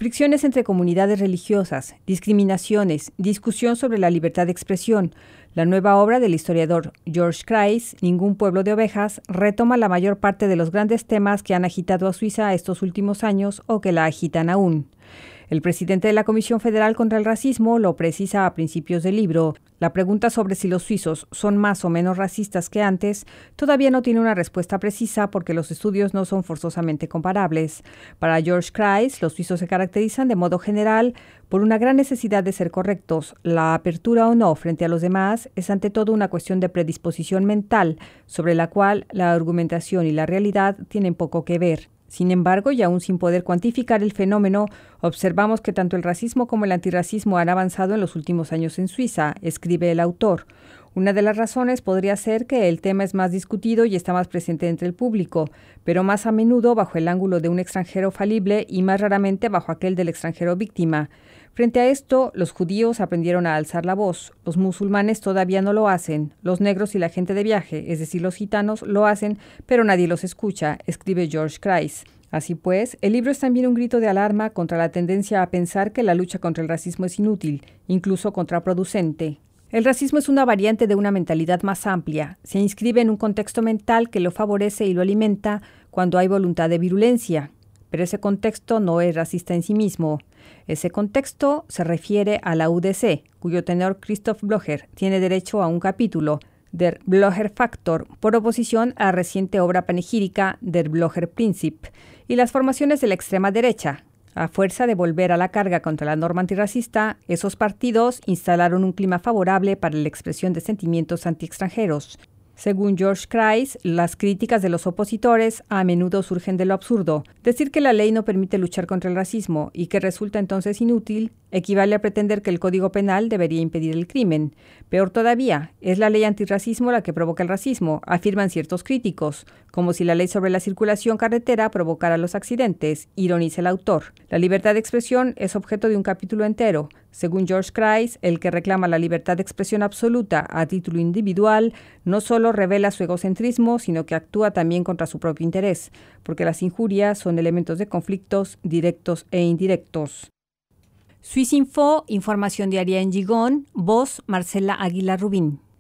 Fricciones entre comunidades religiosas, discriminaciones, discusión sobre la libertad de expresión. La nueva obra del historiador George Kreis, Ningún pueblo de ovejas, retoma la mayor parte de los grandes temas que han agitado a Suiza estos últimos años o que la agitan aún. El presidente de la Comisión Federal contra el Racismo lo precisa a principios del libro. La pregunta sobre si los suizos son más o menos racistas que antes todavía no tiene una respuesta precisa porque los estudios no son forzosamente comparables. Para George Kreis, los suizos se caracterizan de modo general por una gran necesidad de ser correctos. La apertura o no frente a los demás es ante todo una cuestión de predisposición mental, sobre la cual la argumentación y la realidad tienen poco que ver. Sin embargo, y aún sin poder cuantificar el fenómeno, observamos que tanto el racismo como el antirracismo han avanzado en los últimos años en Suiza, escribe el autor. Una de las razones podría ser que el tema es más discutido y está más presente entre el público, pero más a menudo bajo el ángulo de un extranjero falible y más raramente bajo aquel del extranjero víctima. Frente a esto, los judíos aprendieron a alzar la voz, los musulmanes todavía no lo hacen, los negros y la gente de viaje, es decir, los gitanos, lo hacen, pero nadie los escucha, escribe George Kreis. Así pues, el libro es también un grito de alarma contra la tendencia a pensar que la lucha contra el racismo es inútil, incluso contraproducente. El racismo es una variante de una mentalidad más amplia. Se inscribe en un contexto mental que lo favorece y lo alimenta cuando hay voluntad de virulencia. Pero ese contexto no es racista en sí mismo. Ese contexto se refiere a la UDC, cuyo tenor Christoph Blocher tiene derecho a un capítulo, Der Blocher Faktor, por oposición a la reciente obra panegírica Der Blocher Prinzip, y las formaciones de la extrema derecha. A fuerza de volver a la carga contra la norma antirracista, esos partidos instalaron un clima favorable para la expresión de sentimientos antiextranjeros. Según George Kreis, las críticas de los opositores a menudo surgen de lo absurdo. Decir que la ley no permite luchar contra el racismo y que resulta entonces inútil equivale a pretender que el Código Penal debería impedir el crimen. Peor todavía, es la ley antirracismo la que provoca el racismo, afirman ciertos críticos, como si la ley sobre la circulación carretera provocara los accidentes, ironiza el autor. La libertad de expresión es objeto de un capítulo entero. Según George Kreis, el que reclama la libertad de expresión absoluta a título individual no solo revela su egocentrismo, sino que actúa también contra su propio interés, porque las injurias son elementos de conflictos directos e indirectos. Swissinfo, información diaria en Gijón, voz Marcela Aguilar Rubín.